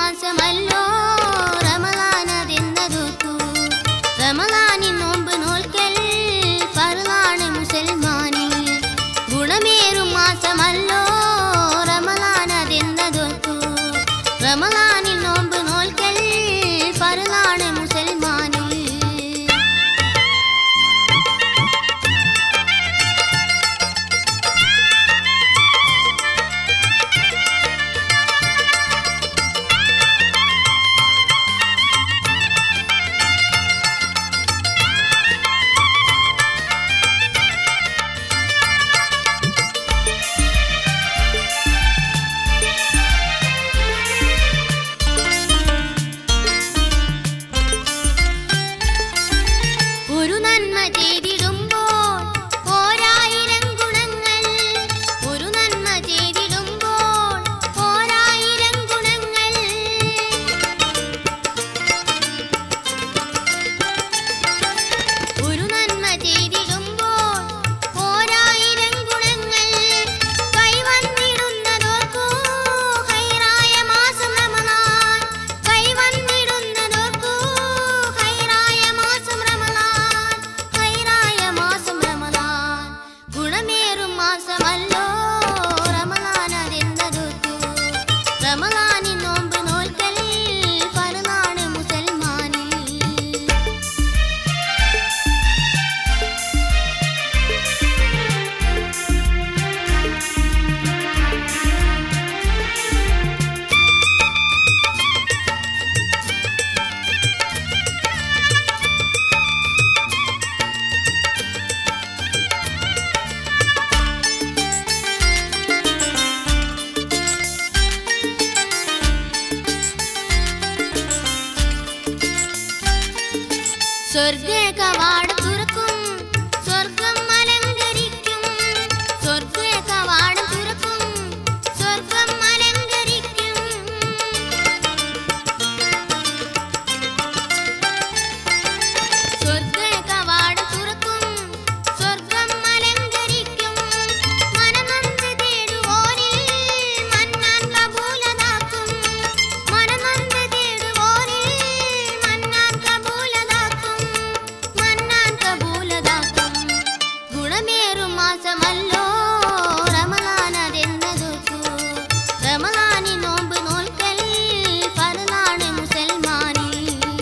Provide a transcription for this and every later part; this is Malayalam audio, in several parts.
മാസമല്ലോ റമളാനതെന്നതോർത്തു. റമളാനിൽ നോമ്പ് നോൽക്കൽ ഫർളാണ് മുസൽമാനിൽ. ഗുണമേറും മാസമല്ലോ റമളാനതെന്നതോർത്തു. റമളാനിൽ നോമ്പ് നോൽക്കൽ ഫർളാണ് മുസൽമാനിൽ. ഒരു നന്മ ചെയ്തിടുമ്പോൾ ഓരായിരം ഗുണങ്ങൾ. ഒരു നന്മ ചെയ്തിടുമ്പോൾ ഓരായിരം ഗുണങ്ങൾ. ഒരു നന്മ ചെയ്തിടുമ്പോൾ ഓരായിരം ഗുണങ്ങൾ. കൈവന്നിടുന്നതോർക്കൂ ഹൈറായ മാസം റമളാൻ. കൈവന്നിടുന്നതോർക്കൂ ഹൈറായ മാസം റമളാൻ. ഹൈറായ മാസം റമളാൻ. ഗുണമേറും മാസമല്ലോ റമളാനതെന്നതോർത്തു. റമളാനിൽ നോമ്പ് നോൽക്കൽ ഫർളാണ് മുസൽമാനിൽ. സ്വർഗ്ഗ കവാടം തുറക്കും, സ്വർഗ്ഗം അലങ്കരിക്കും. സ്വർഗ്ഗ കവാടം തുറക്കും, സ്വർഗ്ഗം അലങ്കരിക്കും. സ്വർഗ്ഗ കവാടം തുറക്കും, സ്വർഗ്ഗം അലങ്കരിക്കും. മനനൊന്ത് തേടുവോരിൽ മന്നാൻ കബൂലതാക്കും. മനനൊന്ത് തേടുവോരിൽ മന്നാൻ കബൂലതാക്കും. മന്നാൻ കബൂലതാക്കും. ഗുണമേറും മാസമല്ലോ റമളാനതെന്നതോർത്തു. റമളാനിൽ നോമ്പ് നോൽക്കൽ ഫർളാണ് മുസൽമാനിൽ.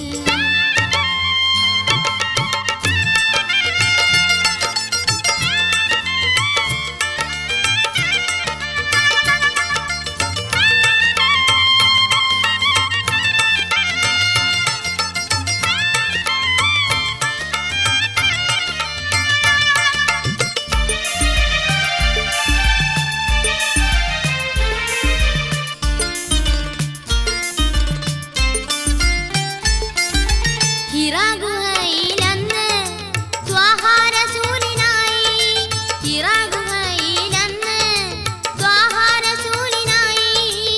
ഹിറാ ഗുഹയിലന്ന് ത്വാഹ റസൂലിനായി. ഹിറാ ഗുഹയിലന്ന് ത്വാഹ റസൂലിനായി.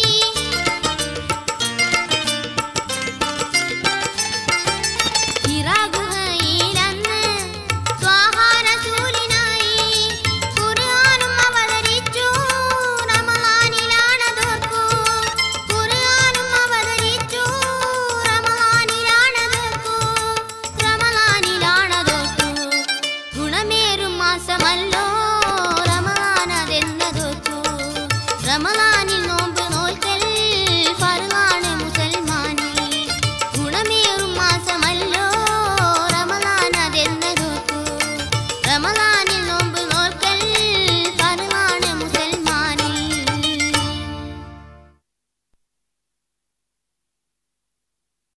ഹിറാ ഗുഹയിലന്ന് ത്വാഹ റസൂലിനായി. ഖുർആനും അവതരിച്ചു റമളാനിലാണതോർക്കൂ. ഖുർആനും അവതരിച്ചു റമളാനിലാണതോർക്കൂ. റമളാനിലാണതോർക്കൂ. ഗുണമേറും മാസമല്ലോ